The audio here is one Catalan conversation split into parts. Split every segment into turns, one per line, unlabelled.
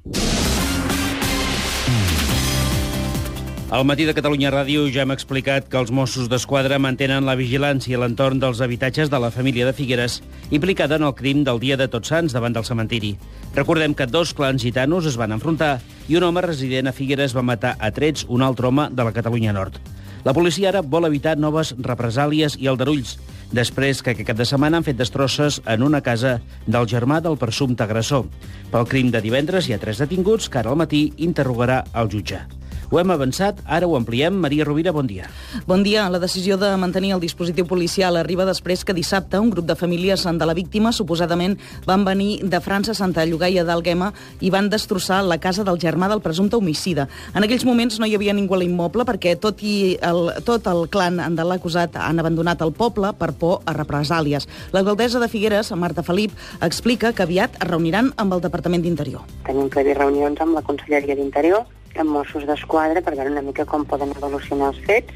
Al matí de Catalunya Ràdio ja hem explicat que els Mossos d'Esquadra mantenen la vigilància a l'entorn dels habitatges de la família de Figueres, implicada en el crim del dia de Tots Sants davant del cementiri. Recordem que 2 clans gitanos es van enfrontar i un home resident a Figueres va matar a trets un altre home de la Catalunya Nord. La policia ara vol evitar noves represàlies i aldarulls, després que aquest cap de setmana han fet destrosses en una casa del germà del presumpte agressor. Pel crim de divendres hi ha 3 detinguts que ara al matí interrogarà el jutge. Ho hem avançat, ara ho ampliem. Maria Rovira, bon dia.
Bon dia. La decisió de mantenir el dispositiu policial arriba després que dissabte un grup de famílies de la víctima suposadament van venir de França, Santa Llogaia d'Àlguema i van destrossar la casa del germà del presumpte homicida. En aquells moments no hi havia ningú a l'immoble perquè tot el clan de l'acusat han abandonat el poble per por a represàlies. L'alcaldessa de Figueres, Marta Felip, explica que aviat es reuniran amb el Departament d'Interior.
Tenim previst reunions amb la Conselleria d'Interior, amb Mossos d'Esquadra, per veure una mica com poden evolucionar els fets.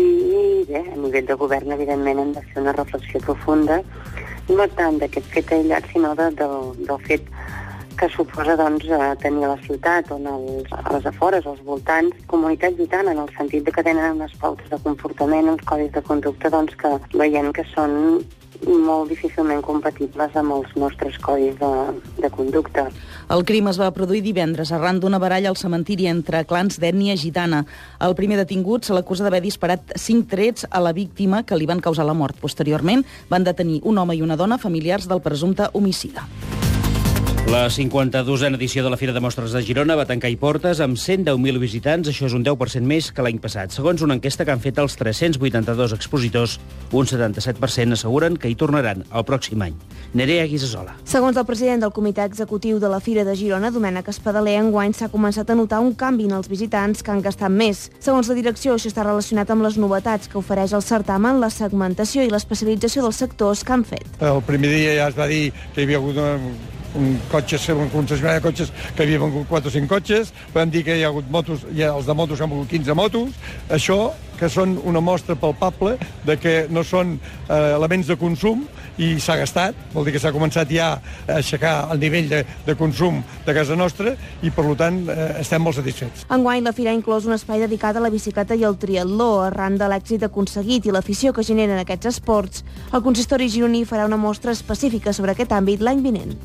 I bé, a nivell de govern, evidentment, hem de fer una reflexió profunda, no tant d'aquest fet aïllat, sinó del fet que suposa tenir a la ciutat, a les afores, als voltants, comunitat gitana, en el sentit que tenen unes pautes de comportament, uns codis de conducta que veiem que són molt difícilment compatibles amb els nostres codis de conducta.
El crim es va produir divendres arran d'una baralla al cementiri entre clans d'ètnia gitana. El primer detingut se l'acusa d'haver disparat 5 trets a la víctima que li van causar la mort. Posteriorment van detenir un home i una dona familiars del presumpte homicida.
La 52a edició de la Fira de Mostres de Girona va tancar portes amb 110.000 visitants, això és un 10% més que l'any passat. Segons una enquesta que han fet els 382 expositors, un 77% asseguren que hi tornaran el pròxim any. Nerea Guisasola.
Segons el president del comitè executiu de la Fira de Girona, Domènec Espadaler, enguany s'ha començat a notar un canvi en els visitants que han gastat més. Segons la direcció, això està relacionat amb les novetats que ofereix el certamen, la segmentació i l'especialització dels sectors que han fet.
El primer dia ja es va dir que hi havia hagut un concessionari de cotxes que hi havia vengut 4 o 5 cotxes, vam dir que hi ha hagut motos, els de motos han vengut 15 motos, això que són una mostra palpable de que no són elements de consum i s'ha gastat, vol dir que s'ha començat ja a aixecar el nivell de consum de casa nostra i, per tant, estem molt satisfets.
Enguany, la Fira ha inclòs un espai dedicat a la bicicleta i al triatló. Arran de l'èxit aconseguit i l'afició que generen aquests esports, el consistori gironí farà una mostra específica sobre aquest àmbit l'any vinent.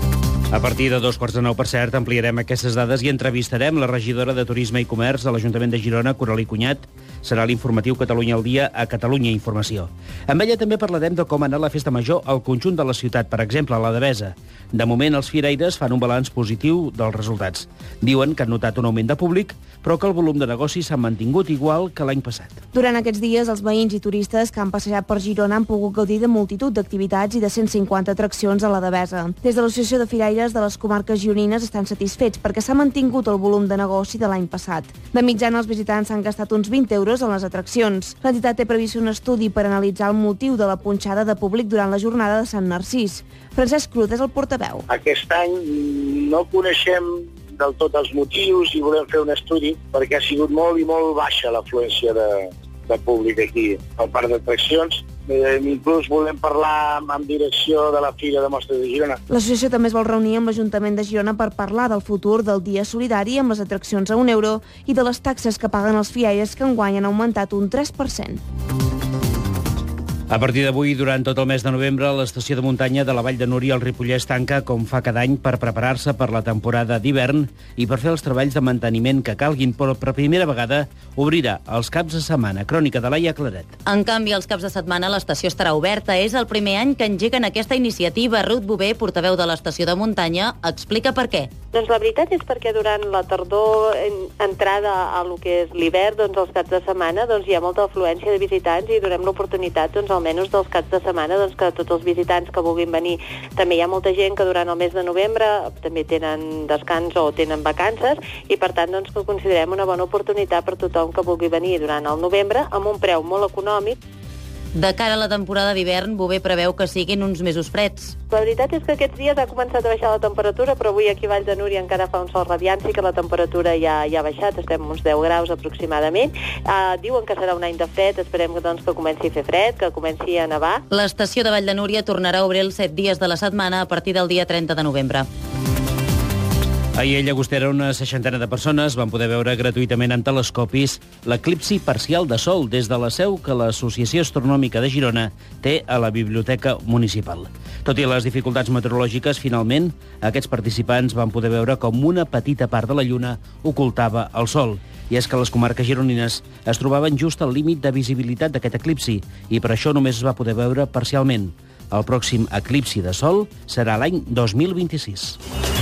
A partir de 8:45, per cert, ampliarem aquestes dades i entrevistarem la regidora de Turisme i Comerç de l'Ajuntament de Girona, Coralí Cunyat. Serà l'informatiu Catalunya al dia a Catalunya Informació. Amb ella també parlarem de com ha anat la festa major al conjunt de la ciutat, per exemple, a la Devesa. De moment, els firaires fan un balanç positiu dels resultats. Diuen que han notat un augment de públic, però que el volum de negoci s'ha mantingut igual que l'any passat.
Durant aquests dies, els veïns i turistes que han passejat per Girona han pogut gaudir de multitud d'activitats i de 150 atraccions a la Devesa. Des de l'Associació de Firaires de les comarques gironines estan satisfets perquè s'ha mantingut el volum de negoci de l'any passat. De mitjana, els visitants han gastat uns 20 euros en les atraccions. L'entitat té previst un estudi per analitzar el motiu de la punxada de públic durant la jornada de Sant Narcís. Francesc Cruz és el portaveu.
Aquest any no coneixem del tot els motius i volem fer un estudi perquè ha sigut molt i molt baixa l'afluència de públic aquí al parc d'atraccions. Inclús volem parlar amb direcció de la Fira de Mostres de Girona.
L'associació també es vol reunir amb l'Ajuntament de Girona per parlar del futur del dia solidari amb les atraccions a €1 i de les taxes que paguen els fiaires que enguany han augmentat un 3%.
A partir d'avui, durant tot el mes de novembre, l'estació de muntanya de la Vall de Núria al Ripollès tanca, com fa cada any, per preparar-se per la temporada d'hivern i per fer els treballs de manteniment que calguin, però per primera vegada obrirà els caps de setmana. Crònica de Laia Claret.
En canvi, els caps de setmana l'estació estarà oberta. És el primer any que engeguen aquesta iniciativa. Ruth Bové, portaveu de l'estació de muntanya, explica per què.
Doncs la veritat és perquè durant la tardor, entrada a lo que és l'hivern, doncs els caps de setmana hi ha molta afluència de visitants i donem l'oportunitat, almenys dels caps de setmana, que tots els visitants que vulguin venir. També hi ha molta gent que durant el mes de novembre també tenen descans o tenen vacances i per tant que ho considerem una bona oportunitat per tothom que vulgui venir durant el novembre amb un preu molt econòmic.
De cara a la temporada d'hivern, Bové preveu que siguin uns mesos freds.
La veritat és que aquests dies ha començat a baixar la temperatura, però avui aquí a Vall de Núria encara fa un sol radiant, sí que la temperatura ja ha baixat, estem uns 10 graus aproximadament. Diuen que serà un any de fred, esperem que comenci a fer fred, que comenci a nevar.
L'estació de Vall de Núria tornarà a obrir els 7 dies de la setmana a partir del dia 30 de novembre.
Ahir a Llagostera una 60 de persones van poder veure gratuïtament amb telescopis l'eclipsi parcial de Sol des de la seu que l'Associació Astronòmica de Girona té a la Biblioteca Municipal. Tot i les dificultats meteorològiques, finalment, aquests participants van poder veure com una petita part de la Lluna ocultava el Sol. I és que les comarques gironines es trobaven just al límit de visibilitat d'aquest eclipsi i per això només es va poder veure parcialment. El pròxim eclipsi de Sol serà l'any 2026.